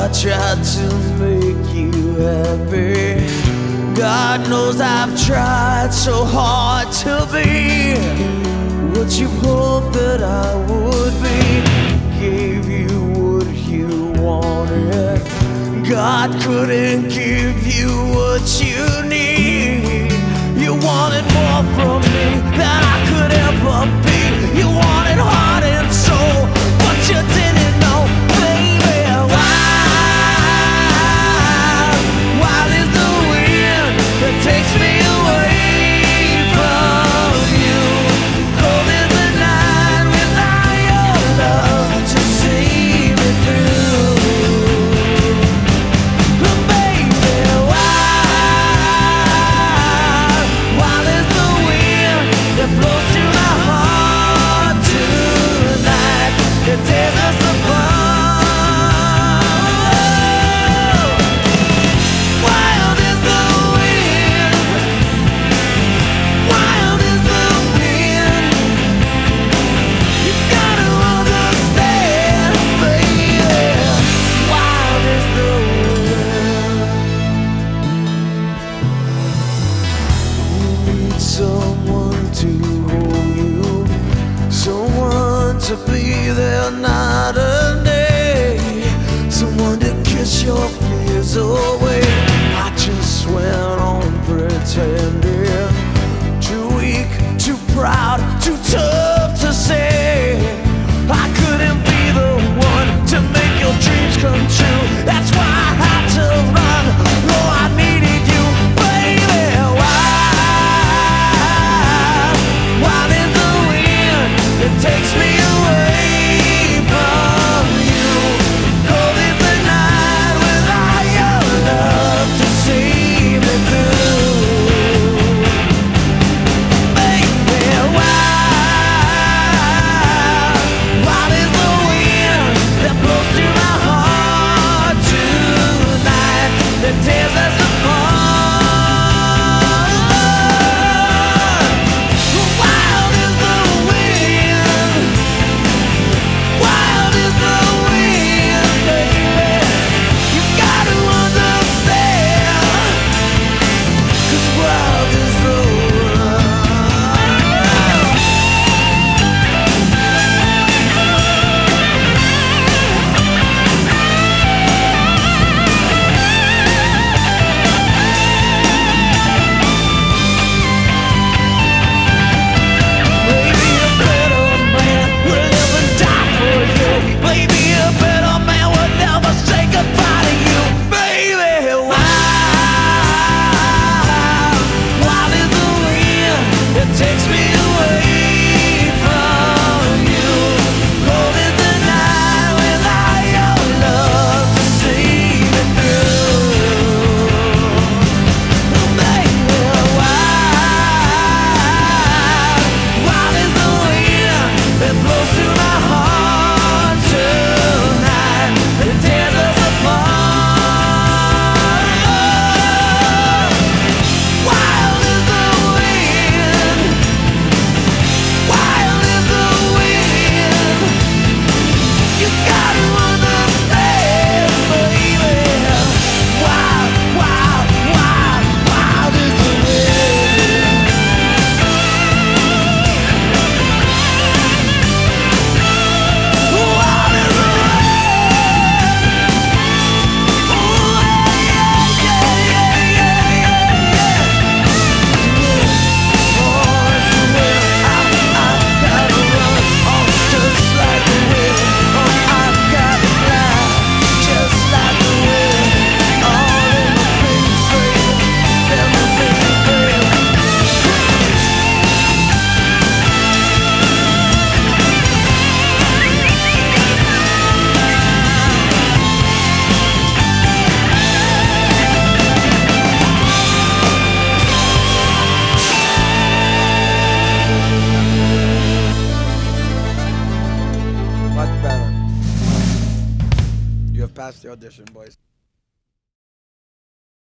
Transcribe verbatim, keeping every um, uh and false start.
I tried to make you happy. God knows I've tried so hard to be what you hoped that I would be. Gave you what you wanted. God couldn't give you what you need. You wanted more from me than I could ever be. You wanted heart and soul, but you didn't know, baby. Wild, wild is the wind that takes me away from you. Cold is the night without your love to see me through. Baby, wild, wild is the wind that blows through my heart tonight. It tears us apart. Wild is the wind. Wild is the wind. You gotta understand, baby. Wild is the wind. You need someone to hold you, someone to be there night and day, someone to kiss your fears away. I just went on pretending, too weak, too proud, too tough to say I couldn't be the one to make your dreams come true. That's why I had to run. Oh, I needed you, baby. Wild, wild is the wind that takes me away from you. Cold is the night without your love to see me through. Baby, wild, wild is the wind that blows through my heart tonight, that tears us apart. Wild is the wind. Wild is the wind, baby. You gotta understand, 'cause wild is the wind. Maybe a better man will never die for you. Maybe a better man will never say goodbye to you, baby. Wild, wild is the wind that takes me away from you. Cold is the night without your love to see me through. Baby, wild, wild is the wind that blows through my heart tonight. It tears us apart. Wild is the wind. Wild is the wind. You gotta understand, baby. Wild, wild, wild, wild is the wind. Wild is the wind. Oh, yeah, yeah, yeah, yeah, yeah. Oh, it's the wind. I, I gotta run. Oh, just like the wind. Oh, I gotta fly, just like the wind. All in my big frame, in my big frame. Much better. You have passed the audition, boys.